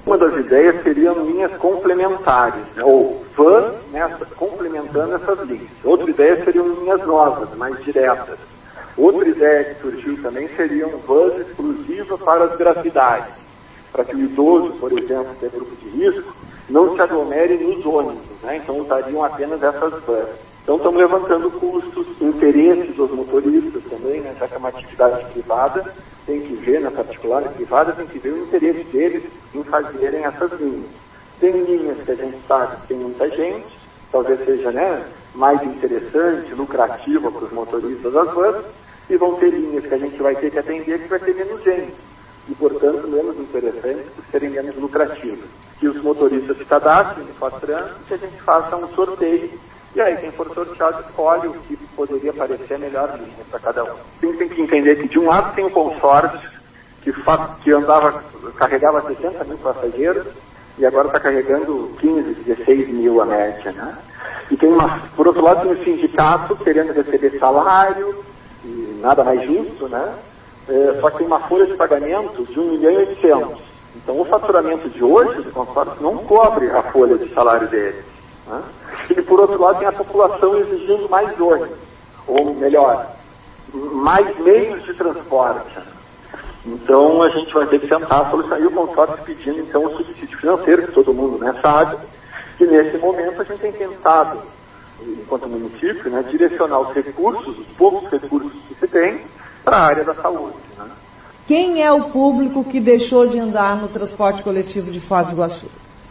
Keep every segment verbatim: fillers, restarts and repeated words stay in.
Uma das ideias seriam linhas complementares, né, ou vans nessa, complementando essas linhas. Outra ideia seriam linhas novas, mais diretas. Outra ideia que surgiu também seriam vans exclusivas para as gravidades, para que o idoso, por exemplo, que é grupo de risco, não se aglomere nos ônibus, né? Então usariam apenas essas vans. Então estamos levantando custos, interesses dos motoristas também, né? Já que é uma atividade privada, tem que ver, na particular e privada, tem que ver o interesse deles em fazerem essas linhas. Tem linhas que a gente sabe que tem muita gente, talvez seja, né, mais interessante, lucrativa para os motoristas das vans, e vão ter linhas que a gente vai ter que atender que vai ter menos gente, e portanto menos interessantes por serem menos lucrativas. Que os motoristas se cadastrem no Fatran e que a gente faça um sorteio, e aí quem for sorteado escolhe o que poderia parecer a melhor linha para cada um. Tem, tem que entender que de um lado tem o consórcio, que, que andava, carregava sessenta mil passageiros, e agora está carregando quinze, dezesseis mil a média, né? E tem uma, por outro lado tem o sindicato querendo receber salário, e nada mais justo, né? É, só que tem uma folha de pagamento de um milhão e oitocentos. Então o faturamento de hoje do consórcio não cobre a folha de salário dele, né? E por outro lado tem a população exigindo mais ônibus, ou melhor, mais meios de transporte. Então a gente vai ter que tentar solucionar, e o consórcio pedindo então o subsídio financeiro, que todo mundo, né, sabe, que nesse momento a gente tem tentado, enquanto município, né, direcionar os recursos, os poucos recursos que se tem, para a área da saúde, né? Quem é o público que deixou de andar no transporte coletivo de Foz do Iguaçu?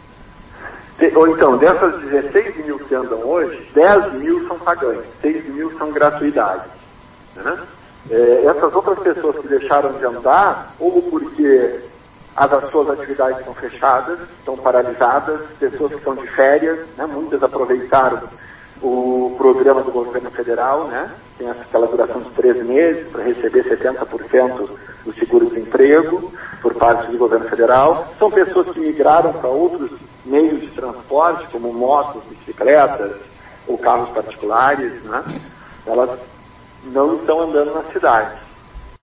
De, ou então, dessas dezesseis mil que andam hoje, dez mil são pagantes, seis mil são gratuidades, né? É, essas outras pessoas que deixaram de andar, ou porque as, as suas atividades estão fechadas, estão paralisadas, pessoas que estão de férias, né, muitas aproveitaram o programa do governo federal, né, tem aquela duração de três meses para receber setenta por cento do seguro-desemprego por parte do governo federal. São pessoas que migraram para outros meios de transporte, como motos, bicicletas ou carros particulares, né? Elas não estão andando na cidade.